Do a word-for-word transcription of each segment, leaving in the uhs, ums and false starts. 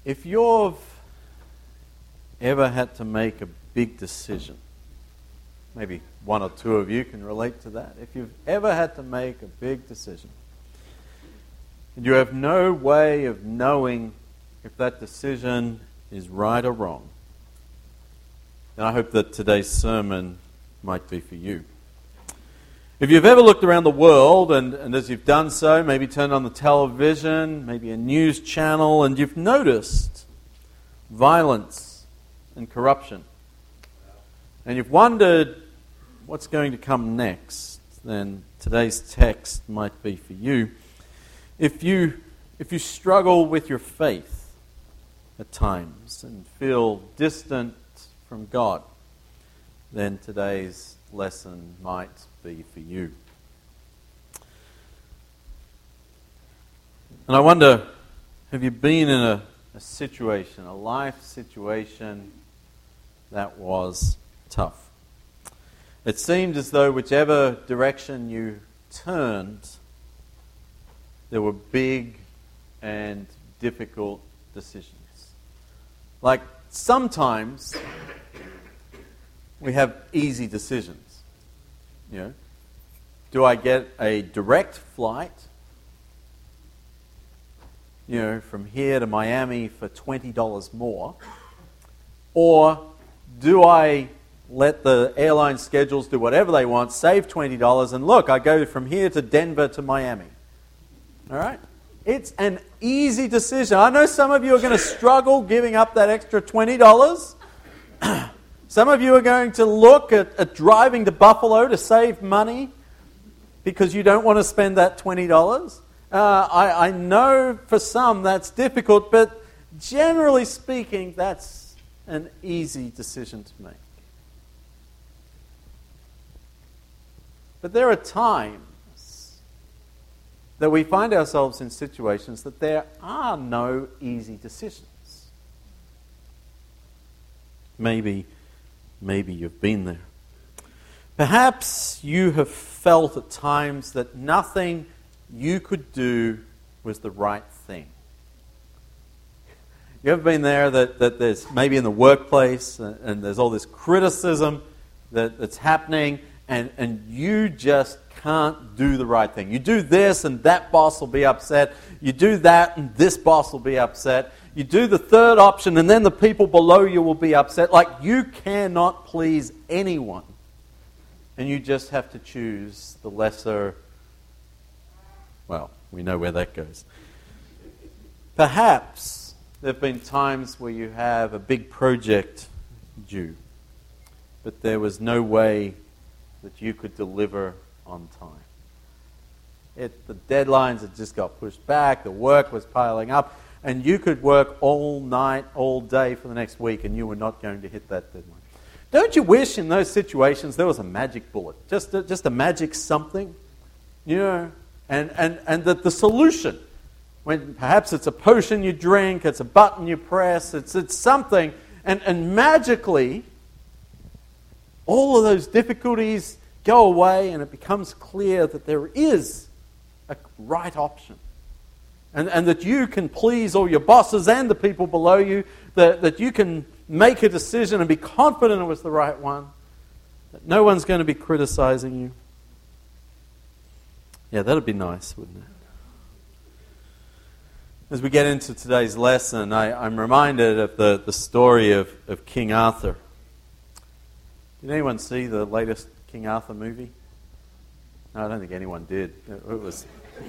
If you've ever had to make a big decision, maybe one or two of you can relate to that. If you've ever had to make a big decision, and you have no way of knowing if that decision is right or wrong, then I hope that today's sermon might be for you. If you've ever looked around the world, and, and as you've done so, maybe turned on the television, maybe a news channel, and you've noticed violence and corruption, and you've wondered what's going to come next, then today's text might be for you. If you, if you struggle with your faith at times and feel distant from God, then today's lesson might be for you. And I wonder, have you been in a, a situation, a life situation that was tough? It seemed as though whichever direction you turned, there were big and difficult decisions. Like sometimes we have easy decisions. You know, do I get a direct flight, you know, from here to Miami for twenty dollars more? Or do I let the airline schedules do whatever they want, save twenty dollars, and look, I go from here to Denver to Miami? All right? It's an easy decision. I know some of you are going to struggle giving up that extra twenty dollars. Some of you are going to look at, at driving to Buffalo to save money because you don't want to spend that twenty dollars. Uh, I, I know for some that's difficult, but generally speaking, that's an easy decision to make. But there are times that we find ourselves in situations that there are no easy decisions. Maybe Maybe you've been there. Perhaps you have felt at times that nothing you could do was the right thing. You ever been there that, that there's maybe in the workplace and, and there's all this criticism that, that's happening and, and you just can't do the right thing. You do this and that boss will be upset. You do that and this boss will be upset. You do the third option and then the people below you will be upset. Like you cannot please anyone. And you just have to choose the lesser, well, we know where that goes. Perhaps there have been times where you have a big project due, but there was no way that you could deliver on time. It, the deadlines had just got pushed back, the work was piling up, and you could work all night, all day for the next week, and you were not going to hit that deadline. Don't you wish in those situations there was a magic bullet, just a, just a magic something, you know, and, and, and that the solution, when perhaps it's a potion you drink, it's a button you press, it's, it's something, and, and magically all of those difficulties go away and it becomes clear that there is a right option. And, and that you can please all your bosses and the people below you, that, that you can make a decision and be confident it was the right one, that no one's going to be criticizing you. Yeah, that would be nice, wouldn't it? As we get into today's lesson, I, I'm reminded of the, the story of, of King Arthur. Did anyone see the latest King Arthur movie? No, I don't think anyone did. It was...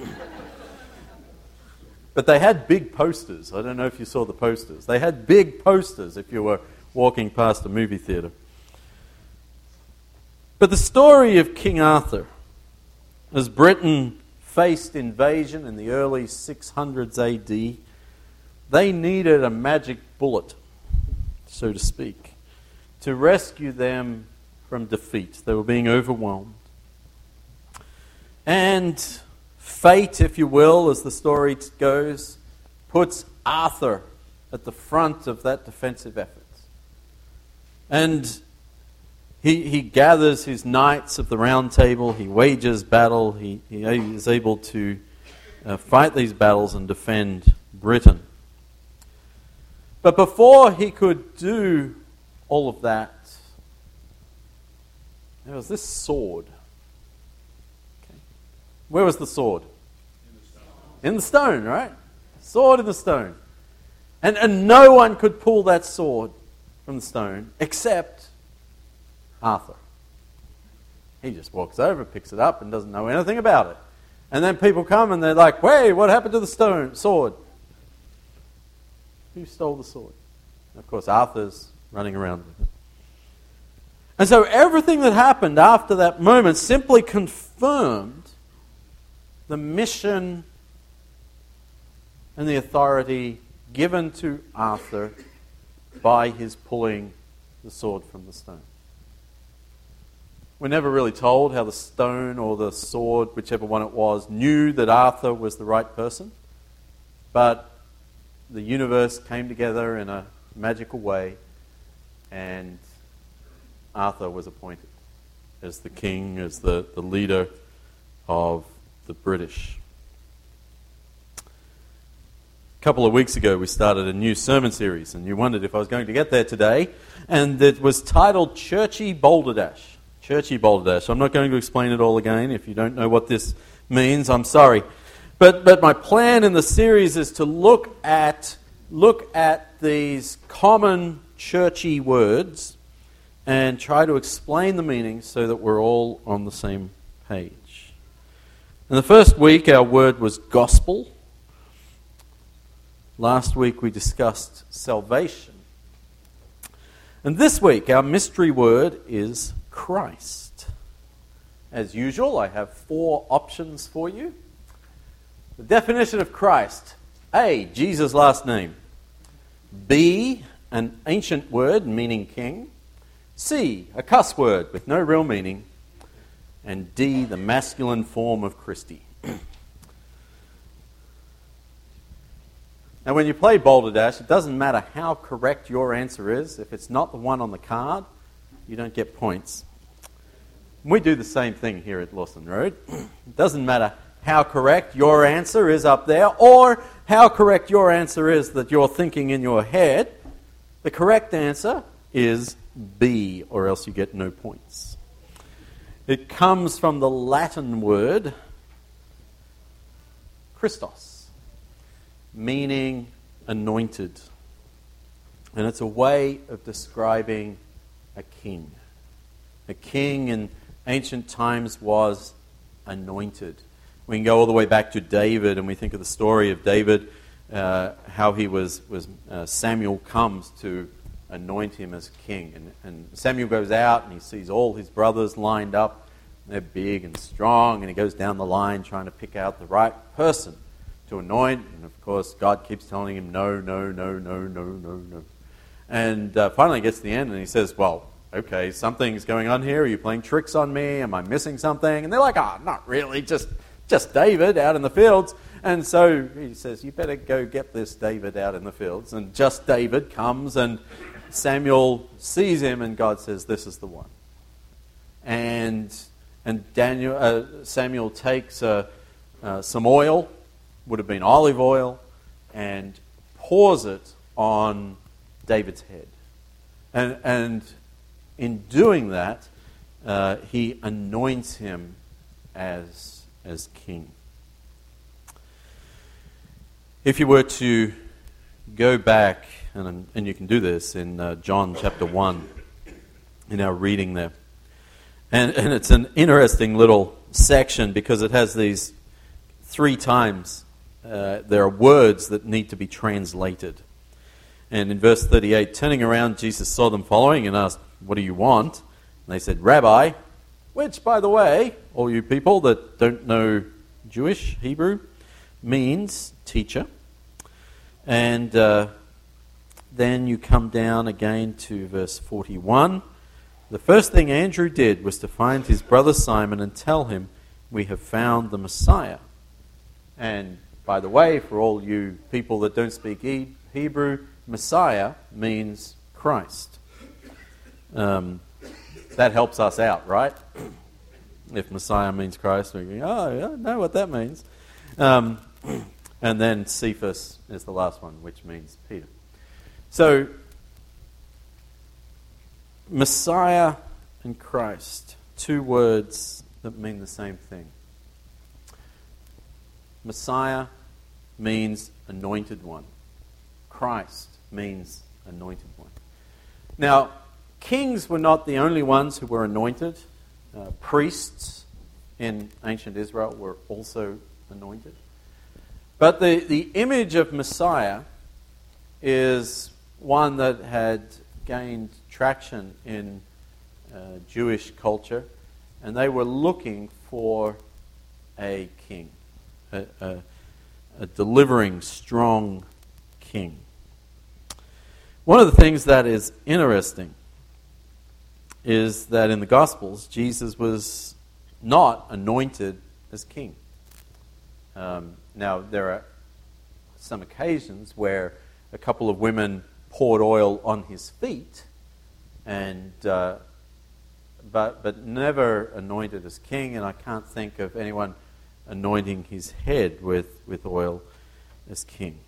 But they had big posters. I don't know if you saw the posters. They had big posters if you were walking past a movie theater. But the story of King Arthur, as Britain faced invasion in the early six hundreds A D, they needed a magic bullet, so to speak, to rescue them from defeat. They were being overwhelmed. And fate, if you will, as the story goes, puts Arthur at the front of that defensive effort. And he, he gathers his knights of the Round Table, he wages battle, he, he is able to uh, fight these battles and defend Britain. But before he could do all of that, there was this sword. Okay. Where was the sword? In the stone. In the stone, right? Sword in the stone. And, and no one could pull that sword from the stone except Arthur. He just walks over, picks it up, and doesn't know anything about it. And then people come and they're like, "Hey, what happened to the stone sword? Who stole the sword?" And of course, Arthur's running around with it. And so everything that happened after that moment simply confirmed the mission and the authority given to Arthur by his pulling the sword from the stone. We're never really told how the stone or the sword, whichever one it was, knew that Arthur was the right person. But the universe came together in a magical way, and Arthur was appointed as the king, as the, the leader of the British. A couple of weeks ago, we started a new sermon series, and you wondered if I was going to get there today, and it was titled Churchy Balderdash. Churchy Balderdash. I'm not going to explain it all again. If you don't know what this means, I'm sorry. But but my plan in the series is to look at look at these common churchy words and try to explain the meaning so that we're all on the same page. In the first week, our word was gospel. Last week, we discussed salvation. And this week, our mystery word is Christ. As usual, I have four options for you. The definition of Christ. A, Jesus' last name. B, an ancient word meaning king. C, a cuss word with no real meaning. And D, the masculine form of Christi. Now, when you play Balderdash, it doesn't matter how correct your answer is. If it's not the one on the card, you don't get points. We do the same thing here at Lawson Road. It doesn't matter how correct your answer is up there or how correct your answer is that you're thinking in your head. The correct answer is B, or else you get no points. It comes from the Latin word Christos, meaning anointed. And it's a way of describing a king. A king in ancient times was anointed. We can go all the way back to David, and we think of the story of David, uh, how he was, was uh, Samuel comes to anoint him as king. And, and Samuel goes out, and he sees all his brothers lined up. They're big and strong, and he goes down the line trying to pick out the right person to anoint. And of course, God keeps telling him, no, no, no, no, no, no, no. And uh, finally he gets to the end, and he says, well, okay, something's going on here. Are you playing tricks on me? Am I missing something? And they're like, oh, not really, just just David out in the fields. And so he says, you better go get this David out in the fields. And just David comes, and Samuel sees him, and God says, this is the one. And and Daniel uh, Samuel takes uh, uh, some oil, would have been olive oil, and pours it on David's head. And and in doing that, uh, he anoints him as, as king. If you were to go back, and, and you can do this in uh, John chapter one, in our reading there, and, and it's an interesting little section because it has these three times, uh, there are words that need to be translated. And in verse thirty-eight, turning around, Jesus saw them following and asked, what do you want? And they said, Rabbi, which, by the way, all you people that don't know Jewish Hebrew, means teacher. And uh, then you come down again to verse forty-one. The first thing Andrew did was to find his brother Simon and tell him, we have found the Messiah. And by the way, for all you people that don't speak Hebrew, Messiah means Christ. Um, that helps us out, right? If Messiah means Christ, we go, oh, yeah, I know what that means. Um, and then Cephas is the last one, which means Peter. So, Messiah and Christ, two words that mean the same thing. Messiah means anointed one. Christ means anointed one. Now, kings were not the only ones who were anointed. Uh, priests in ancient Israel were also anointed. But the, the image of Messiah is one that had gained traction in uh, Jewish culture, and they were looking for a king, a, a, a delivering, strong king. One of the things that is interesting is that in the Gospels, Jesus was not anointed as king. Um, now, there are some occasions where a couple of women poured oil on his feet, and uh, but but never anointed as king, and I can't think of anyone anointing his head with, with oil as king.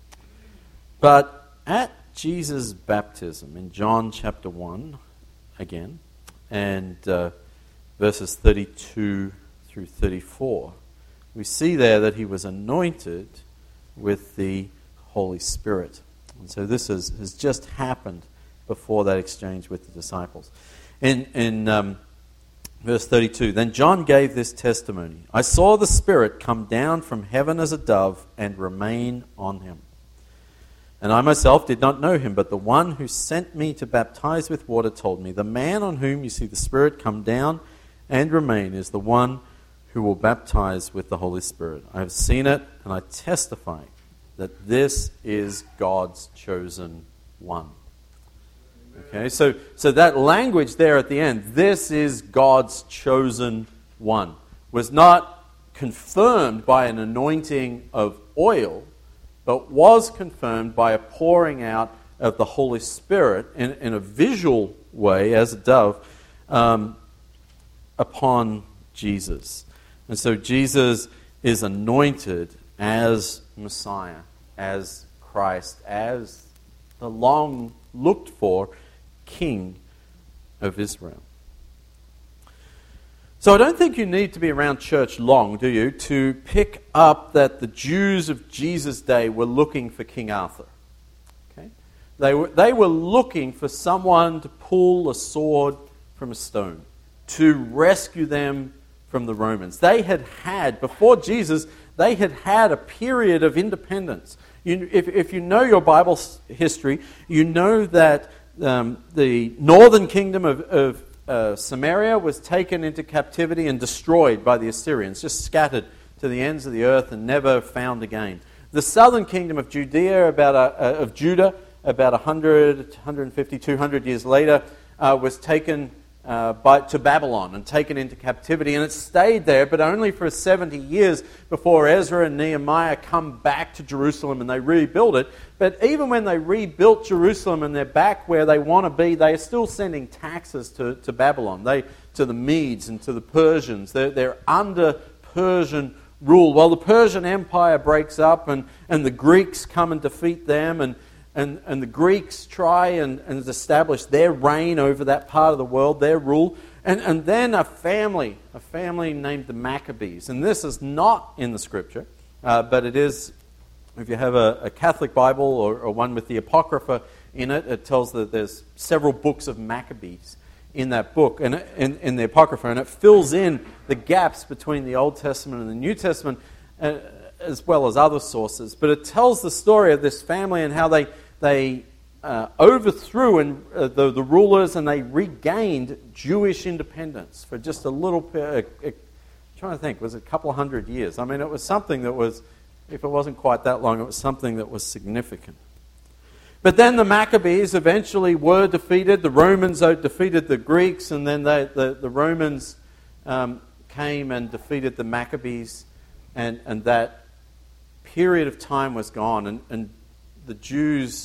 But at Jesus' baptism in John chapter one, again, and uh, verses thirty-two through thirty-four, we see there that he was anointed with the Holy Spirit. And so this has, has just happened before that exchange with the disciples. In, in um, verse thirty-two, then John gave this testimony, I saw the Spirit come down from heaven as a dove and remain on him. And I myself did not know him, but the one who sent me to baptize with water told me, the man on whom you see the Spirit come down and remain is the one who will baptize with the Holy Spirit. I have seen it, and I testify that this is God's chosen one. Okay, so, so that language there at the end, this is God's chosen one, was not confirmed by an anointing of oil, but was confirmed by a pouring out of the Holy Spirit in, in a visual way, as a dove, um, upon Jesus. And so Jesus is anointed as Messiah, as Christ, as the long looked for King of Israel. So I don't think you need to be around church long, do you, to pick up that the Jews of Jesus' day were looking for King Arthur. Okay? They were, they were looking for someone to pull a sword from a stone, to rescue them from the Romans. They had had, before Jesus, they had had a period of independence. You, if, if you know your Bible history, you know that um, the northern kingdom of, of uh, Samaria was taken into captivity and destroyed by the Assyrians, just scattered to the ends of the earth and never found again. The southern kingdom of Judea, about a, uh, of Judah, about one hundred, one fifty, two hundred years later, uh, was taken Uh, by, to Babylon and taken into captivity, and it stayed there, but only for seventy years before Ezra and Nehemiah come back to Jerusalem and they rebuild it. But even when they rebuilt Jerusalem and they're back where they want to be, they are still sending taxes to, to Babylon, they to the Medes and to the Persians. They're, they're under Persian rule. Well, the Persian Empire breaks up, and, and the Greeks come and defeat them, and And, and the Greeks try and, and establish their reign over that part of the world, their rule. And, and then a family, a family named the Maccabees. And this is not in the Scripture, uh, but it is, if you have a, a Catholic Bible or, or one with the Apocrypha in it, it tells that there's several books of Maccabees in that book, and in, in the Apocrypha. And it fills in the gaps between the Old Testament and the New Testament, uh, as well as other sources. But it tells the story of this family and how they they uh, overthrew and uh, the, the rulers, and they regained Jewish independence for just a little uh, uh, I'm trying to think, was it a couple of hundred years? I mean, it was something that was, if it wasn't quite that long, it was something that was significant. But then the Maccabees eventually were defeated. The Romans defeated the Greeks, and then they, the, the Romans um, came and defeated the Maccabees, and, and that period of time was gone, and, and the Jews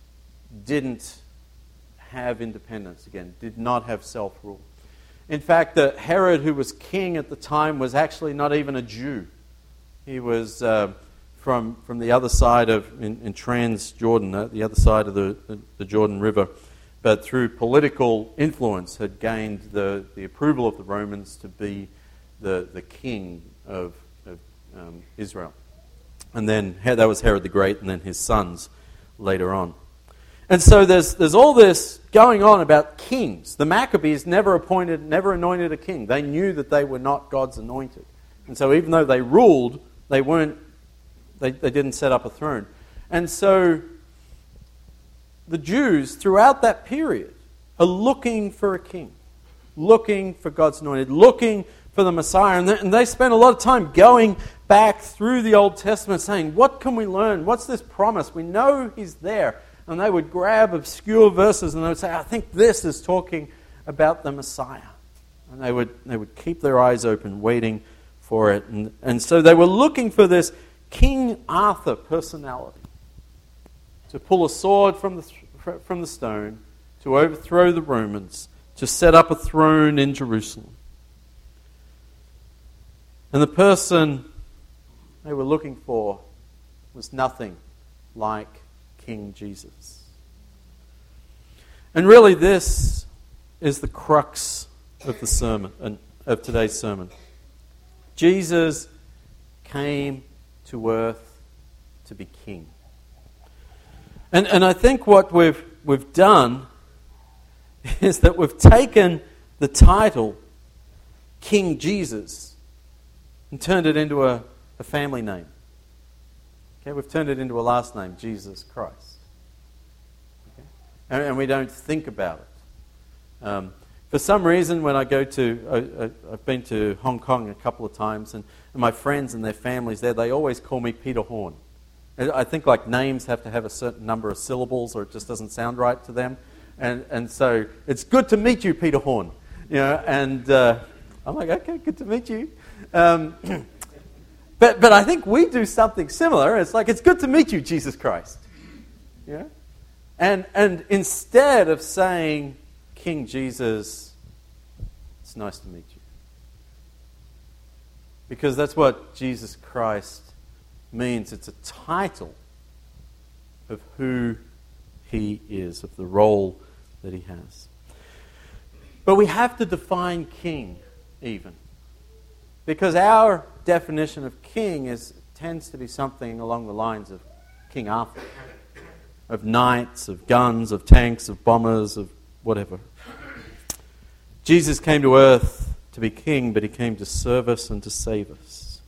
didn't have independence again, did not have self-rule. In fact, the Herod, who was king at the time, was actually not even a Jew. He was uh, from, from the other side of, in, in Trans-Jordan, uh, the other side of the, the, the Jordan River, but through political influence had gained the, the approval of the Romans to be the, the king of, of um, Israel. And then that was Herod the Great, and then his sons later on. And so there's there's all this going on about kings. The Maccabees never appointed, never anointed a king. They knew that they were not God's anointed. And so even though they ruled, they weren't, they, they didn't set up a throne. And so the Jews throughout that period are looking for a king, looking for God's anointed, looking for the Messiah. And they, and they spend a lot of time going back through the Old Testament saying, what can we learn? What's this promise? We know he's there. And they would grab obscure verses and they would say, I think this is talking about the Messiah. And they would they would keep their eyes open, waiting for it. And, and so they were looking for this King Arthur personality to pull a sword from the, from the stone, to overthrow the Romans, to set up a throne in Jerusalem. And the person they were looking for was nothing like King Jesus. And really this is the crux of the sermon, and of today's sermon. Jesus came to earth to be king. And and I think what we've we've done is that we've taken the title King Jesus and turned it into a, a family name. Okay, we've turned it into a last name, Jesus Christ. Okay? And, and we don't think about it. Um, for some reason, when I go to, I, I, I've been to Hong Kong a couple of times, and, and my friends and their families there, they always call me Peter Horn. I think like names have to have a certain number of syllables, or it just doesn't sound right to them. And and so it's good to meet you, Peter Horn. You know, and uh, I'm like, okay, good to meet you. Um, But but I think we do something similar. It's like, it's good to meet you, Jesus Christ. Yeah? And and instead of saying, King Jesus, it's nice to meet you. Because that's what Jesus Christ means. It's a title of who he is, of the role that he has. But we have to define king even. Because our definition of king is tends to be something along the lines of King Arthur, of knights, of guns, of tanks, of bombers, of whatever. Jesus came to earth to be king, but he came to serve us and to save us.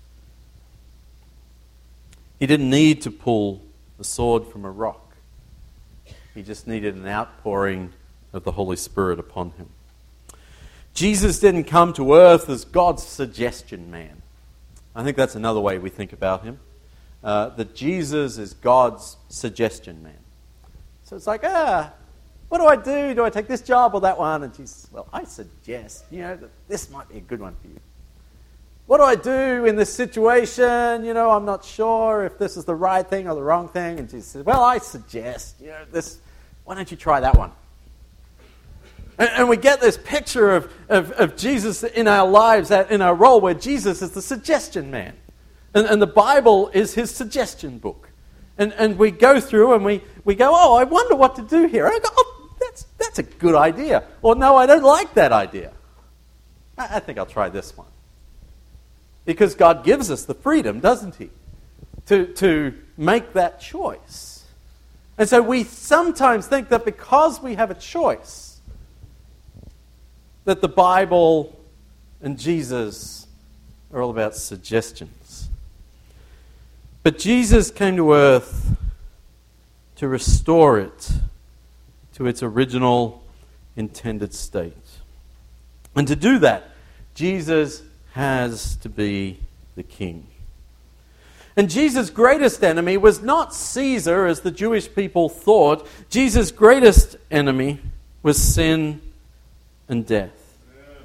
He didn't need to pull the sword from a rock. He just needed an outpouring of the Holy Spirit upon him. Jesus didn't come to earth as God's suggestion man. I think that's another way we think about him. Uh, that Jesus is God's suggestion man. So it's like, ah, what do I do? Do I take this job or that one? And Jesus, well, I suggest, you know, that this might be a good one for you. What do I do in this situation? You know, I'm not sure if this is the right thing or the wrong thing. And Jesus says, well, I suggest, you know, this, why don't you try that one? And, and we get this picture of, of, of Jesus in our lives, in our role, where Jesus is the suggestion man. And, and the Bible is his suggestion book. And and we go through and we, we go, oh, I wonder what to do here. And I go, oh, that's, that's a good idea. Or no, I don't like that idea. I, I think I'll try this one. Because God gives us the freedom, doesn't he? To, to make that choice. And so we sometimes think that because we have a choice, that the Bible and Jesus are all about suggestions. But Jesus came to earth to restore it to its original intended state. And to do that, Jesus has to be the king. And Jesus' greatest enemy was not Caesar, as the Jewish people thought. Jesus' greatest enemy was sin and death.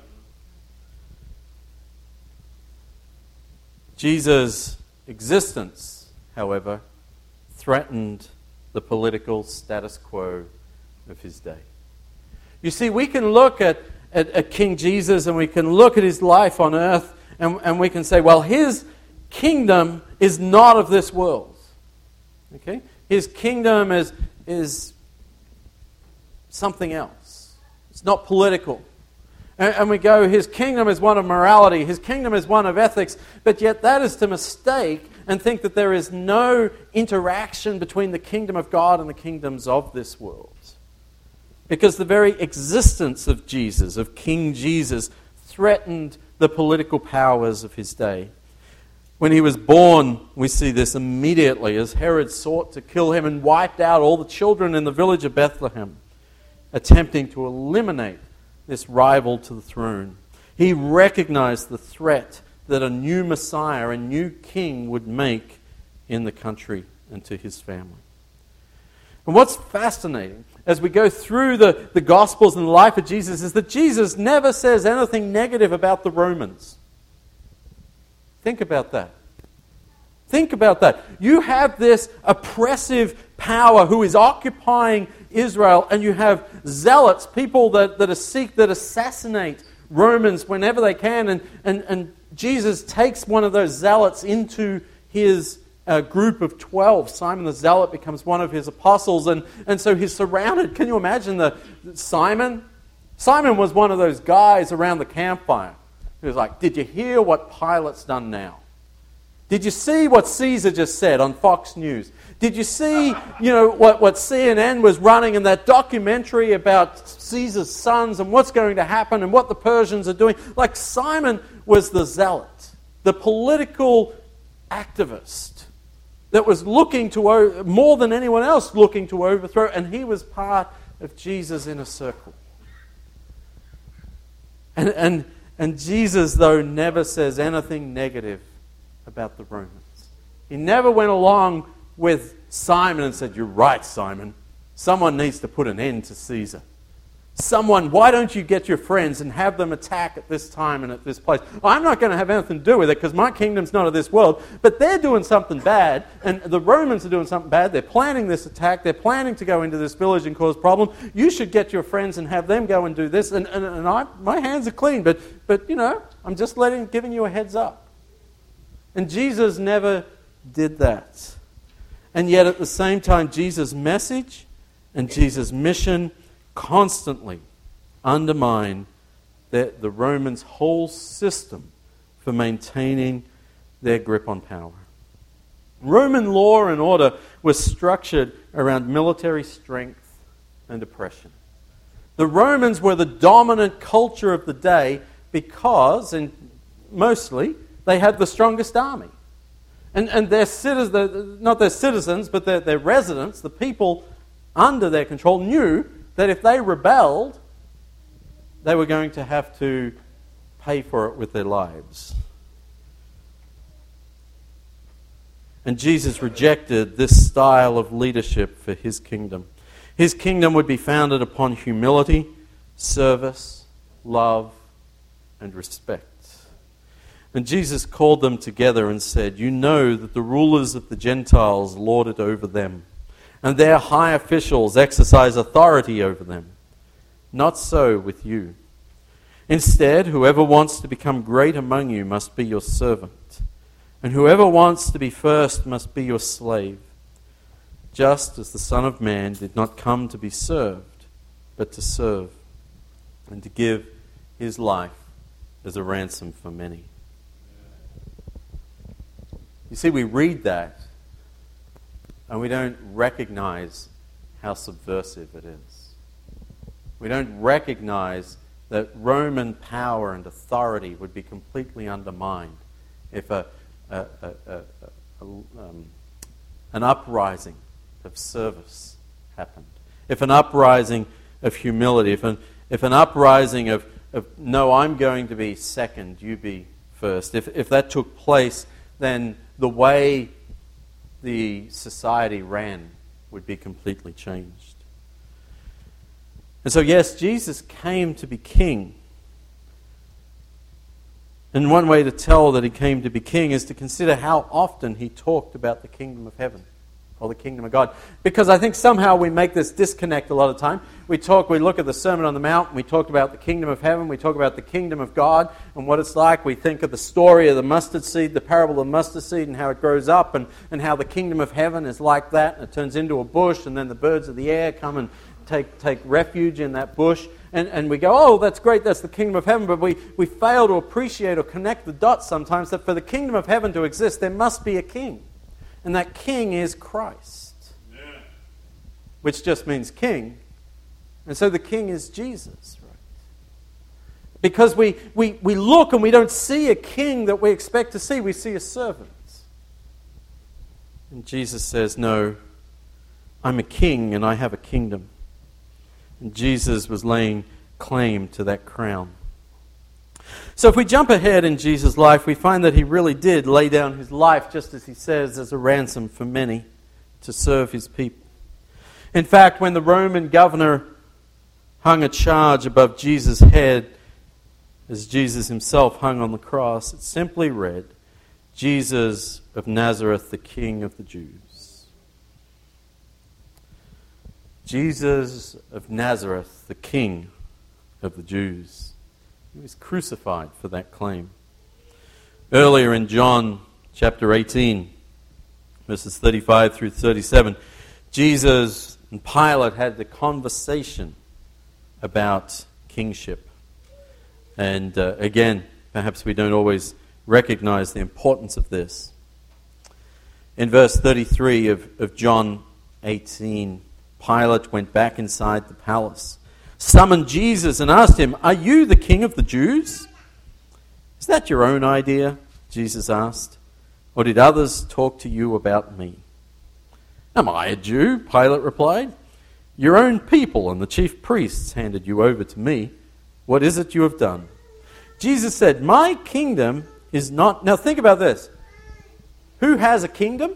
Jesus' existence, however, threatened the political status quo of his day. You see, we can look at, at, at King Jesus and we can look at his life on earth and, and we can say, well, his, kingdom is not of this world. Okay? His kingdom is, is something else. It's not political. And, and we go, his kingdom is one of morality, his kingdom is one of ethics, but yet that is to mistake and think that there is no interaction between the kingdom of God and the kingdoms of this world. Because the very existence of Jesus, of King Jesus, threatened the political powers of his day. When he was born, we see this immediately as Herod sought to kill him and wiped out all the children in the village of Bethlehem, attempting to eliminate this rival to the throne. He recognized the threat that a new Messiah, a new king would make in the country and to his family. And what's fascinating as we go through the, the Gospels and the life of Jesus is that Jesus never says anything negative about the Romans. Think about that. Think about that. You have this oppressive power who is occupying Israel, and you have zealots, people that, that, are seek, that assassinate Romans whenever they can, and, and, and Jesus takes one of those zealots into his uh, group of twelve. Simon the Zealot becomes one of his apostles, and, and so he's surrounded. Can you imagine the Simon? Simon was one of those guys around the campfire who was like, did you hear what Pilate's done now? Did you see what Caesar just said on Fox News? Did you see, you know, what, what C N N was running in that documentary about Caesar's sons and what's going to happen and what the Persians are doing? Like, Simon was the zealot, the political activist that was looking to, more than anyone else, looking to overthrow, and he was part of Jesus' inner circle. And, and, and Jesus, though, never says anything negative about the Romans. He never went along with Simon and said, you're right, Simon. Someone needs to put an end to Caesar. Someone, why don't you get your friends and have them attack at this time and at this place? I'm not going to have anything to do with it because my kingdom's not of this world. But they're doing something bad, and the Romans are doing something bad. They're planning this attack. They're planning to go into this village and cause problem. You should get your friends and have them go and do this. And, and, and I, my hands are clean, but, but, you know, I'm just letting, giving you a heads up. And Jesus never did that. And yet at the same time, Jesus' message and Jesus' mission constantly undermine the, the Romans' whole system for maintaining their grip on power. Roman law and order was structured around military strength and oppression. The Romans were the dominant culture of the day because, and mostly, they had the strongest army. And, and their citizens, not their citizens, but their, their residents, the people under their control, knew that if they rebelled, they were going to have to pay for it with their lives. And Jesus rejected this style of leadership for his kingdom. His kingdom would be founded upon humility, service, love, and respect. And Jesus called them together and said, you know that the rulers of the Gentiles lord it over them, and their high officials exercise authority over them. Not so with you. Instead, whoever wants to become great among you must be your servant, and whoever wants to be first must be your slave, just as the Son of Man did not come to be served, but to serve, and to give his life as a ransom for many. You see, we read that and we don't recognize how subversive it is. We don't recognize that Roman power and authority would be completely undermined if a, a, a, a, a, um, an uprising of service happened. If an uprising of humility, if an, if an uprising of, of, no, I'm going to be second, you be first, if, if that took place, then the way the society ran would be completely changed. And so, yes, Jesus came to be king. And one way to tell that he came to be king is to consider how often he talked about the kingdom of heaven or the kingdom of God. Because I think somehow we make this disconnect a lot of time. we talk, we look at the Sermon on the Mount, and we talked about the kingdom of heaven, we talk about the kingdom of God and what it's like. We think of the story of the mustard seed, the parable of the mustard seed, and how it grows up, and, and how the kingdom of heaven is like that, and it turns into a bush, and then the birds of the air come and take, take refuge in that bush. And, and we go, oh, that's great, that's the kingdom of heaven, but we, we fail to appreciate or connect the dots sometimes that for the kingdom of heaven to exist, there must be a king. And that king is Christ. Which just means king. And so the king is Jesus, right? Because we, we, we look and we don't see a king that we expect to see. We see a servant. And Jesus says, no, I'm a king and I have a kingdom. And Jesus was laying claim to that crown. So if we jump ahead in Jesus' life, we find that he really did lay down his life, just as he says, as a ransom for many, to serve his people. In fact, when the Roman governor hung a charge above Jesus' head, as Jesus himself hung on the cross, it simply read, Jesus of Nazareth, the King of the Jews. Jesus of Nazareth, the King of the Jews. He was crucified for that claim. Earlier in John chapter eighteen, verses thirty-five through thirty-seven, Jesus and Pilate had the conversation about kingship. And uh, again, perhaps we don't always recognize the importance of this. In verse thirty-three of, of John eighteen, Pilate went back inside the palace, summoned Jesus and asked him, "Are you the king of the Jews?" "Is that your own idea?" Jesus asked. "Or did others talk to you about me?" "Am I a Jew?" Pilate replied. "Your own people and the chief priests handed you over to me. What is it you have done?" Jesus said, "My kingdom is not..." Now think about this. Who has a kingdom?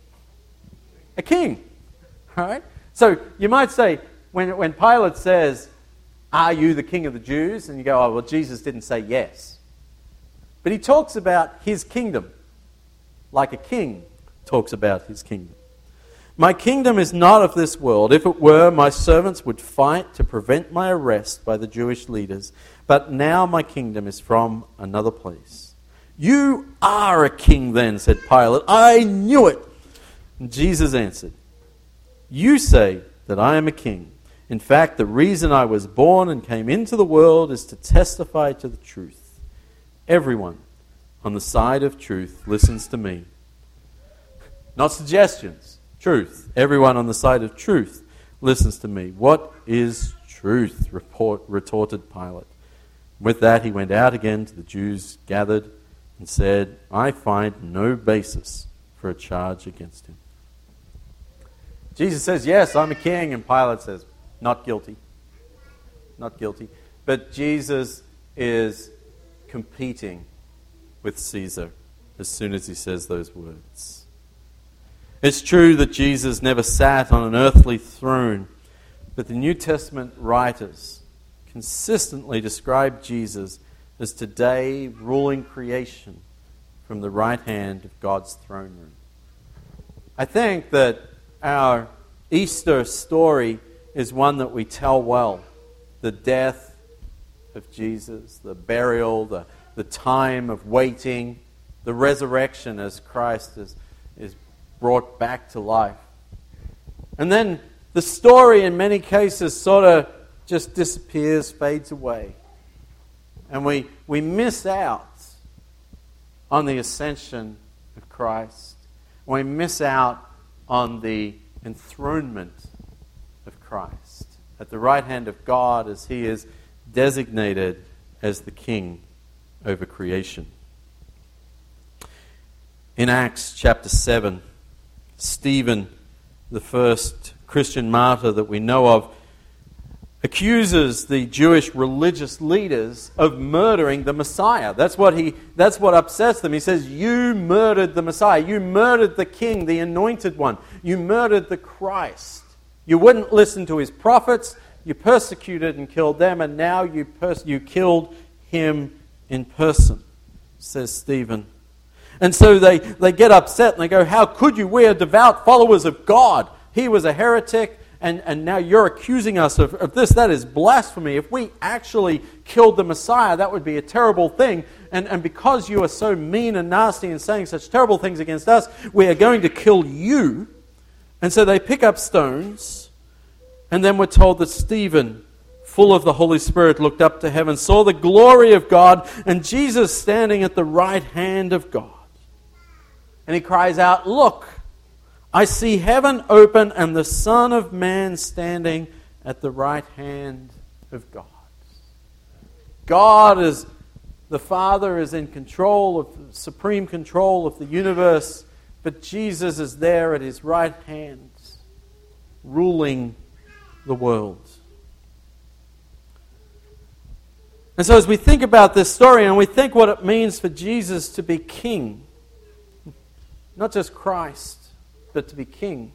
A king. All right? So you might say, when, when Pilate says, "Are you the king of the Jews?" And you go, "Oh, well, Jesus didn't say yes." But he talks about his kingdom, like a king talks about his kingdom. "My kingdom is not of this world. If it were, my servants would fight to prevent my arrest by the Jewish leaders. But now my kingdom is from another place." "You are a king then," said Pilate. "I knew it." And Jesus answered, "You say that I am a king. In fact, the reason I was born and came into the world is to testify to the truth. Everyone on the side of truth listens to me." Not suggestions. Truth. Everyone on the side of truth listens to me. "What is truth?" report, retorted Pilate. With that, he went out again to the Jews gathered and said, "I find no basis for a charge against him." Jesus says, "Yes, I'm a king," and Pilate says, "Not guilty." Not guilty. But Jesus is competing with Caesar as soon as he says those words. It's true that Jesus never sat on an earthly throne, but the New Testament writers consistently describe Jesus as today ruling creation from the right hand of God's throne room. I think that our Easter story is one that we tell well. The death of Jesus, the burial, the, the time of waiting, the resurrection as Christ is, is brought back to life. And then the story in many cases sort of just disappears, fades away. And we, we miss out on the ascension of Christ. We miss out on the enthronement of Christ at the right hand of God as he is designated as the king over creation. In Acts chapter seven, Stephen, the first Christian martyr that we know of, accuses the Jewish religious leaders of murdering the Messiah. That's what he that's what upsets them. He says, "You murdered the Messiah. You murdered the king, the anointed one. You murdered the Christ. You wouldn't listen to his prophets. You persecuted and killed them, and now you pers- you killed him in person," says Stephen. And so they, they get upset and they go, "How could you? We are devout followers of God. He was a heretic, and, and now you're accusing us of, of this. That is blasphemy. If we actually killed the Messiah, that would be a terrible thing. And, and because you are so mean and nasty and saying such terrible things against us, we are going to kill you. And so they pick up stones, and then we're told that Stephen, full of the Holy Spirit, looked up to heaven, saw the glory of God, and Jesus standing at the right hand of God. And he cries out, "Look, I see heaven open and the Son of Man standing at the right hand of God." God is, the Father is in control of, supreme control of the universe, but Jesus is there at his right hand, ruling the world. And so as we think about this story and we think what it means for Jesus to be king, not just Christ, but to be king,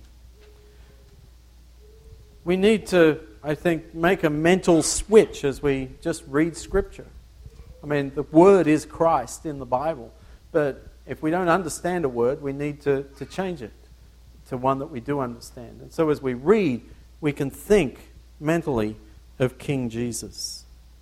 we need to, I think, make a mental switch as we just read Scripture. I mean, the word is Christ in the Bible, but if we don't understand a word, we need to, to change it to one that we do understand. And so as we read, we can think mentally of King Jesus.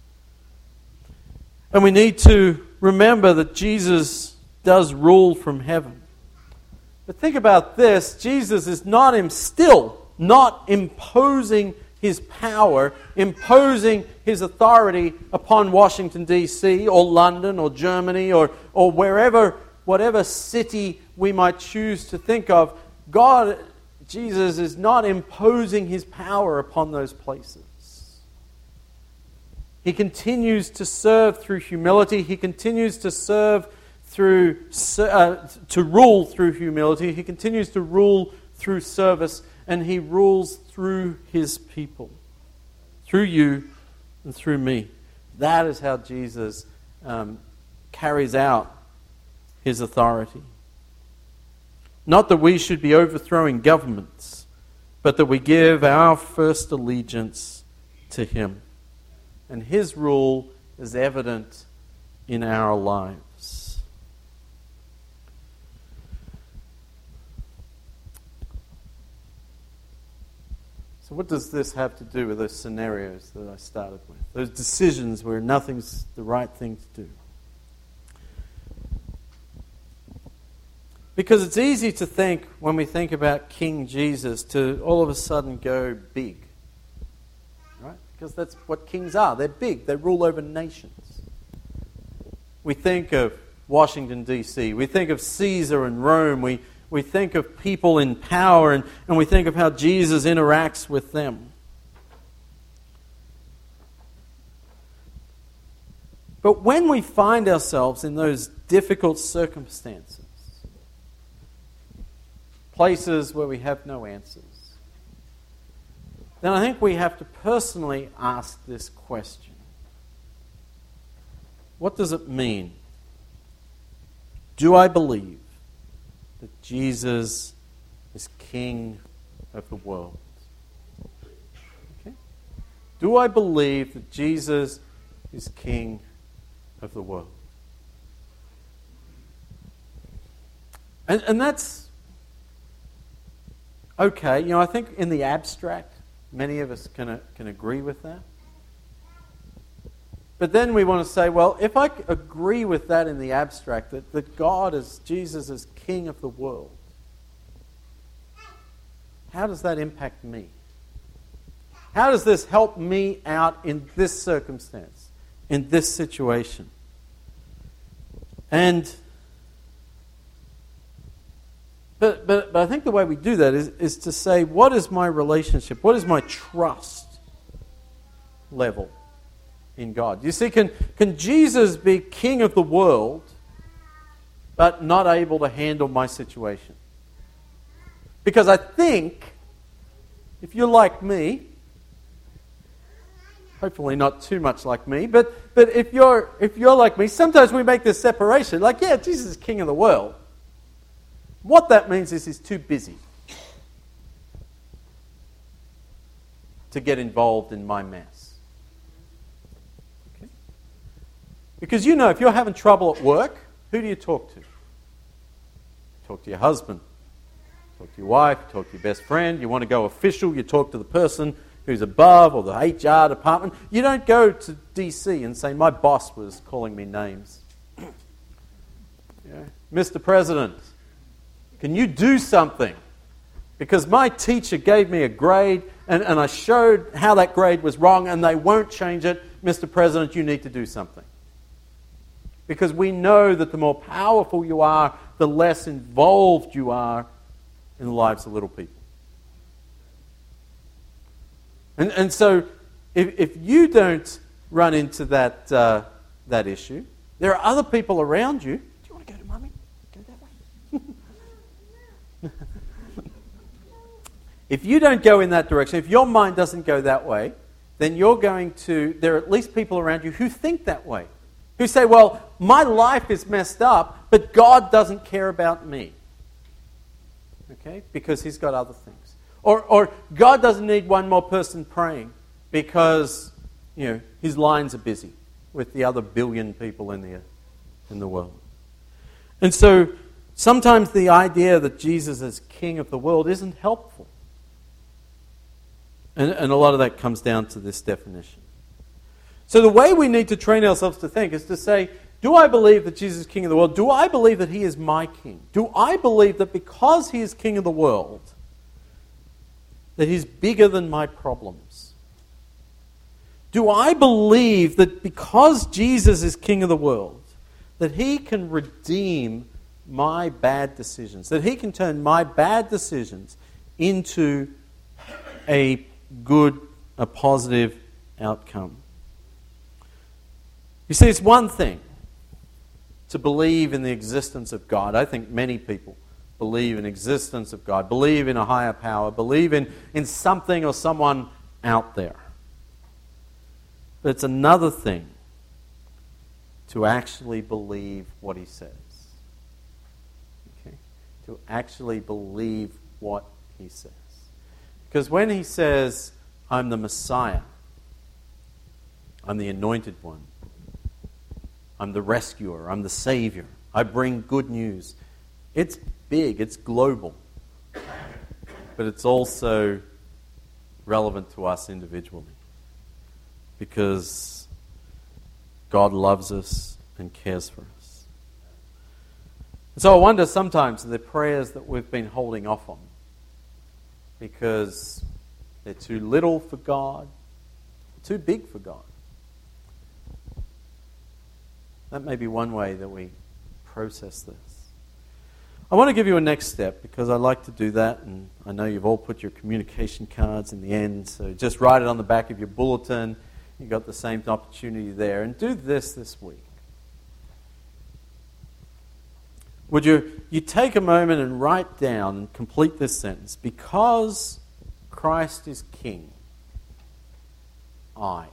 And we need to remember that Jesus does rule from heaven. But think about this, Jesus is not him still not imposing his power, imposing his authority upon Washington, D C or London or Germany or, or wherever, whatever city we might choose to think of. God, Jesus is not imposing his power upon those places. He continues to serve through humility. He continues to serve through, uh, to rule through humility. He continues to rule through service, and he rules through his people, through you and through me. That is how Jesus um, carries out his authority. Not that we should be overthrowing governments, but that we give our first allegiance to him. And his rule is evident in our lives. So what does this have to do with those scenarios that I started with? Those decisions where nothing's the right thing to do. Because it's easy to think, when we think about King Jesus, to all of a sudden go big. Right? Because that's what kings are. They're big. They rule over nations. We think of Washington, D C We think of Caesar and Rome. We, we think of people in power, and, and we think of how Jesus interacts with them. But when we find ourselves in those difficult circumstances, places where we have no answers, then I think we have to personally ask this question. What does it mean? Do I believe that Jesus is King of the world? Okay? Do I believe that Jesus is King of the world? And, and that's okay. You know, I think in the abstract, many of us can, uh, can agree with that. But then we want to say, well, if I agree with that in the abstract, that, that God is, Jesus is King of the world, how does that impact me? How does this help me out in this circumstance, in this situation? And But, but but I think the way we do that is, is to say, what is my relationship? What is my trust level in God? You see, can, can Jesus be King of the world but not able to handle my situation? Because I think, if you're like me, hopefully not too much like me, but, but if you're if you're like me, sometimes we make this separation. Like, yeah, Jesus is King of the world. What that means is he's too busy to get involved in my mess. Okay? Because you know, if you're having trouble at work, who do you talk to? Talk to your husband. talk to your wife, you talk to your best friend. You want to go official, you talk to the person who's above or the H R department. You don't go to D C and say, my boss was calling me names. Yeah. Mister President, can you do something? Because my teacher gave me a grade and, and I showed how that grade was wrong and they won't change it. Mister President, you need to do something. Because we know that the more powerful you are, the less involved you are in the lives of little people. And, and so if, if you don't run into that, uh, that issue, there are other people around you. Do you want to go to Mummy? Go that way. If you don't go in that direction, if your mind doesn't go that way, then you're going to, there are at least people around you who think that way. Who say, well, my life is messed up, but God doesn't care about me. Okay? Because He's got other things. Or, or God doesn't need one more person praying because, you know, His lines are busy with the other billion people in the, in the world. And so sometimes the idea that Jesus is king of the world isn't helpful. And, and a lot of that comes down to this definition. So the way we need to train ourselves to think is to say, do I believe that Jesus is king of the world? Do I believe that He is my king? Do I believe that because He is king of the world, that He's bigger than my problems? Do I believe that because Jesus is king of the world, that He can redeem my bad decisions? That He can turn my bad decisions into a good, a positive outcome? You see, it's one thing to believe in the existence of God. I think many people believe in the existence of God, believe in a higher power, believe in, in something or someone out there. But it's another thing to actually believe what He says. Okay? To actually believe what He says. Because when He says, I'm the Messiah, I'm the anointed one, I'm the rescuer, I'm the Savior, I bring good news, it's big, it's global, but it's also relevant to us individually because God loves us and cares for us. And so I wonder sometimes the prayers that we've been holding off on because they're too little for God, too big for God. That may be one way that we process this. I want to give you a next step because I like to do that, and I know you've all put your communication cards in the end, so just write it on the back of your bulletin. You've got the same opportunity there. And do this this week. Would you, you take a moment and write down and complete this sentence? Because Christ is King, I.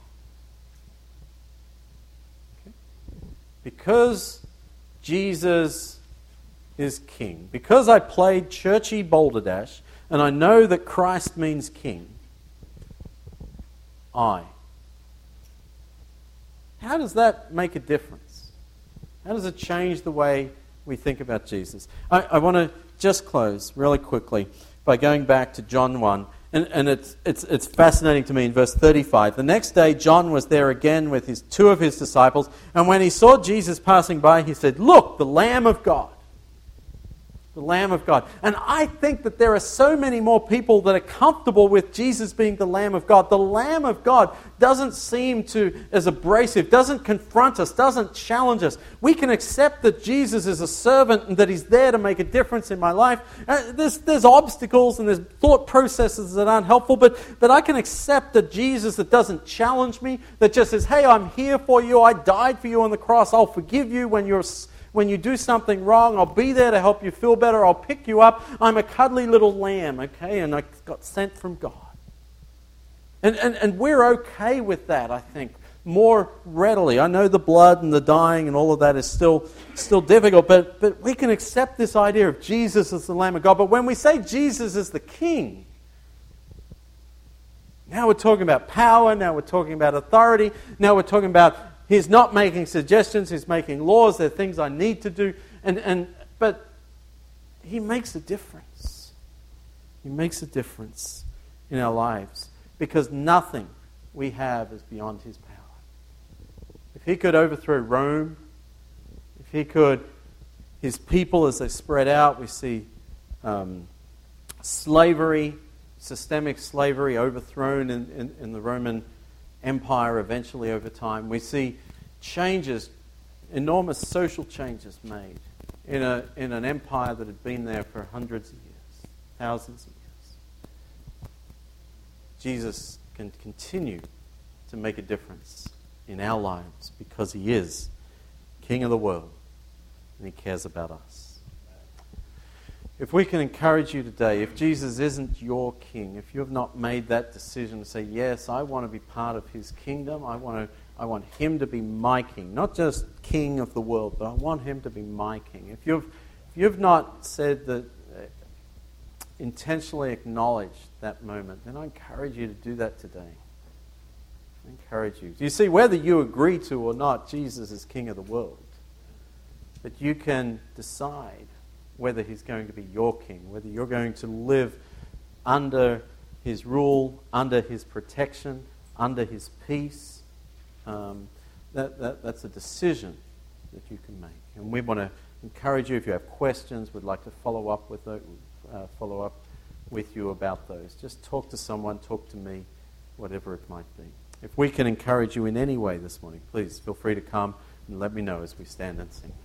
Because Jesus is King, because I played churchy balderdash, and I know that Christ means King, I. How does that make a difference? How does it change the way we think about Jesus? I, I want to just close really quickly by going back to John one. And, and it's, it's, it's fascinating to me in verse thirty-five. The next day, John was there again with his two of his disciples. And when he saw Jesus passing by, he said, "Look, the Lamb of God." The Lamb of God. And I think that there are so many more people that are comfortable with Jesus being the Lamb of God. The Lamb of God doesn't seem to, as abrasive, doesn't confront us, doesn't challenge us. We can accept that Jesus is a servant and that He's there to make a difference in my life. Uh, there's, there's obstacles and there's thought processes that aren't helpful, but, but I can accept that Jesus that doesn't challenge me, that just says, hey, I'm here for you, I died for you on the cross, I'll forgive you when you're When you do something wrong, I'll be there to help you feel better. I'll pick you up. I'm a cuddly little lamb, okay? And I got sent from God. And, and, and we're okay with that, I think, more readily. I know the blood and the dying and all of that is still, still difficult, but, but we can accept this idea of Jesus as the Lamb of God. But when we say Jesus is the King, now we're talking about power, now we're talking about authority, now we're talking about He's not making suggestions, He's making laws, there are things I need to do. And, and but He makes a difference. He makes a difference in our lives because nothing we have is beyond his power. If he could overthrow Rome, if he could, his people as they spread out, we see um, slavery, systemic slavery overthrown in, in, in the Roman Empire eventually over time. We see changes, enormous social changes made in a in an empire that had been there for hundreds of years, thousands of years. Jesus can continue to make a difference in our lives because he is King of the world and he cares about us. If we can encourage you today, if Jesus isn't your king, if you have not made that decision to say, yes, I want to be part of his kingdom, I want to, I want him to be my king, not just king of the world, but I want him to be my king. If you've, if you've not said that, uh, intentionally acknowledged that moment, then I encourage you to do that today. I encourage you. You see, whether you agree to or not, Jesus is king of the world. But you can decide whether he's going to be your king, whether you're going to live under his rule, under his protection, under his peace. Um, that, that, that's a decision that you can make. And we want to encourage you, if you have questions, we'd like to follow up with those, uh, follow up with you about those. Just talk to someone, talk to me, whatever it might be. If we can encourage you in any way this morning, please feel free to come and let me know as we stand and sing.